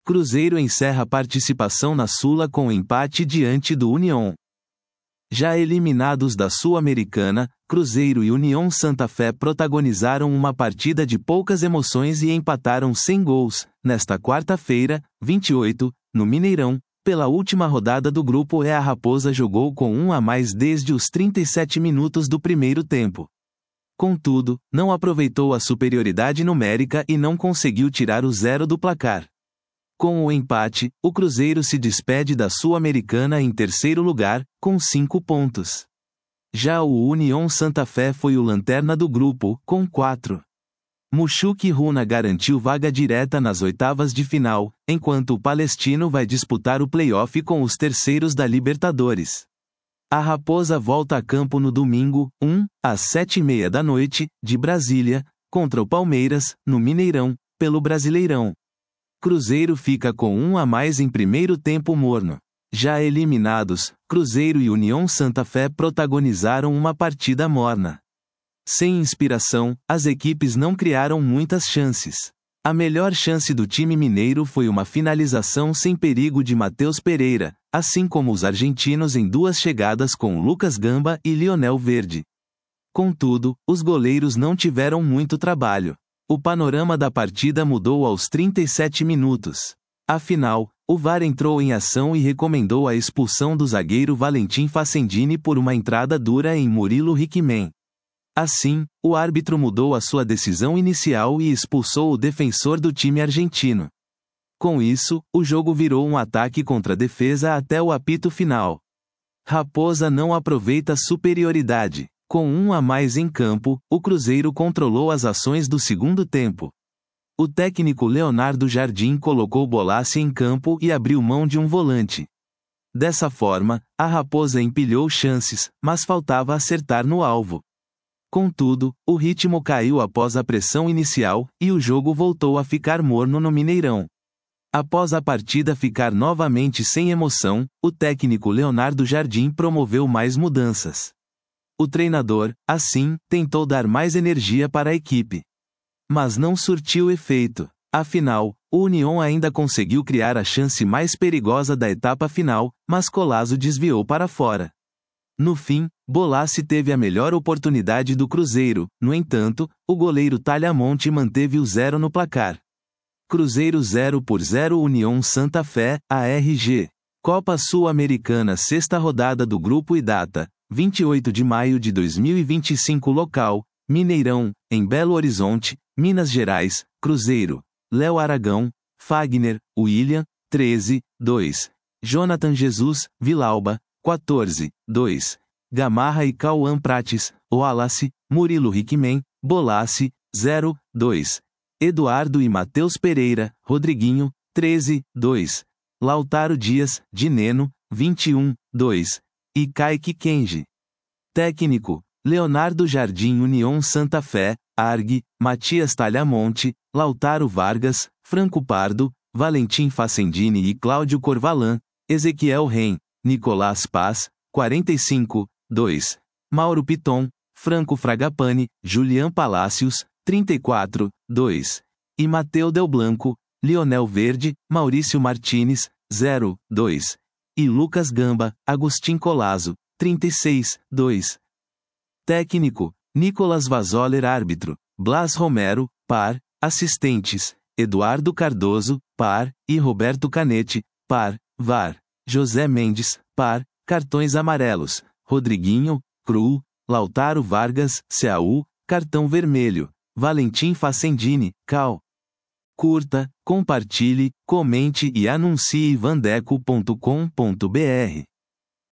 Cruzeiro encerra participação na Sula com empate diante do União. Já eliminados da Sul-Americana, Cruzeiro e União Santa Fé protagonizaram uma partida de poucas emoções e empataram sem gols, nesta quarta-feira, 28, no Mineirão. Pela última rodada do grupo E, a Raposa jogou com 1 a mais desde os 37 minutos do primeiro tempo. Contudo, não aproveitou a superioridade numérica e não conseguiu tirar o 0 do placar. Com o empate, o Cruzeiro se despede da Sul-Americana em terceiro lugar, com 5 pontos. Já o União Santa Fé foi o lanterna do grupo, com 4. Mushuki Runa garantiu vaga direta nas oitavas de final, enquanto o Palestino vai disputar o play-off com os terceiros da Libertadores. A Raposa volta a campo no domingo, às 7h30 da noite, de Brasília, contra o Palmeiras, no Mineirão, pelo Brasileirão. Cruzeiro fica com 1 a mais em primeiro tempo morno. Já eliminados, Cruzeiro e União Santa Fé protagonizaram uma partida morna. Sem inspiração, as equipes não criaram muitas chances. A melhor chance do time mineiro foi uma finalização sem perigo de Matheus Pereira, assim como os argentinos em 2 chegadas com Lucas Gamba e Lionel Verde. Contudo, os goleiros não tiveram muito trabalho. O panorama da partida mudou aos 37 minutos. Afinal, o VAR entrou em ação e recomendou a expulsão do zagueiro Valentim Facendini por uma entrada dura em Murilo Hickman. Assim, o árbitro mudou a sua decisão inicial e expulsou o defensor do time argentino. Com isso, o jogo virou um ataque contra a defesa até o apito final. Raposa não aproveita superioridade. Com 1 a mais em campo, o Cruzeiro controlou as ações do segundo tempo. O técnico Leonardo Jardim colocou Bolassi em campo e abriu mão de um volante. Dessa forma, a Raposa empilhou chances, mas faltava acertar no alvo. Contudo, o ritmo caiu após a pressão inicial, e o jogo voltou a ficar morno no Mineirão. Após a partida ficar novamente sem emoção, o técnico Leonardo Jardim promoveu mais mudanças. O treinador, assim, tentou dar mais energia para a equipe. Mas não surtiu efeito. Afinal, o União ainda conseguiu criar a chance mais perigosa da etapa final, mas Collazo desviou para fora. No fim, Bolassi teve a melhor oportunidade do Cruzeiro, no entanto, o goleiro Talhamonte manteve o 0 no placar. Cruzeiro 0-0 União Santa Fé, ARG. Copa Sul-Americana, sexta rodada do grupo e data, 28 de maio de 2025. Local, Mineirão, em Belo Horizonte, Minas Gerais. Cruzeiro, Léo Aragão, Fagner, William, 13, 2. Jonathan Jesus, Vilauba, 14, 2. Gamarra e Cauã Prates, Wallace, Murilo Hickman, Bolassi, 0, 2. Eduardo e Matheus Pereira, Rodriguinho, 13, 2. Lautaro Dias, Dineno, 21, 2. E Kaique Kenji. Técnico, Leonardo Jardim. União Santa Fé, ARG, Matias Talhamonte, Lautaro Vargas, Franco Pardo, Valentim Facendini e Cláudio Corvalan, Ezequiel Ren, Nicolás Paz, 45, 2. Mauro Piton, Franco Fragapane, Julian Palácios, 34, 2. E Mateu Del Blanco, Lionel Verde, Maurício Martínez, 0, 2. E Lucas Gamba, Agustin Collazo, 36, 2. Técnico, Nicolas Vazoller. Árbitro, Blas Romero, par. Assistentes, Eduardo Cardoso, par. E Roberto Canete, par. VAR, José Mendes, par. Cartões amarelos, Rodriguinho, Cru. Lautaro Vargas, CAU, cartão vermelho. Valentim Facendini, CAU. Curta, compartilhe, comente e anuncie vandeco.com.br.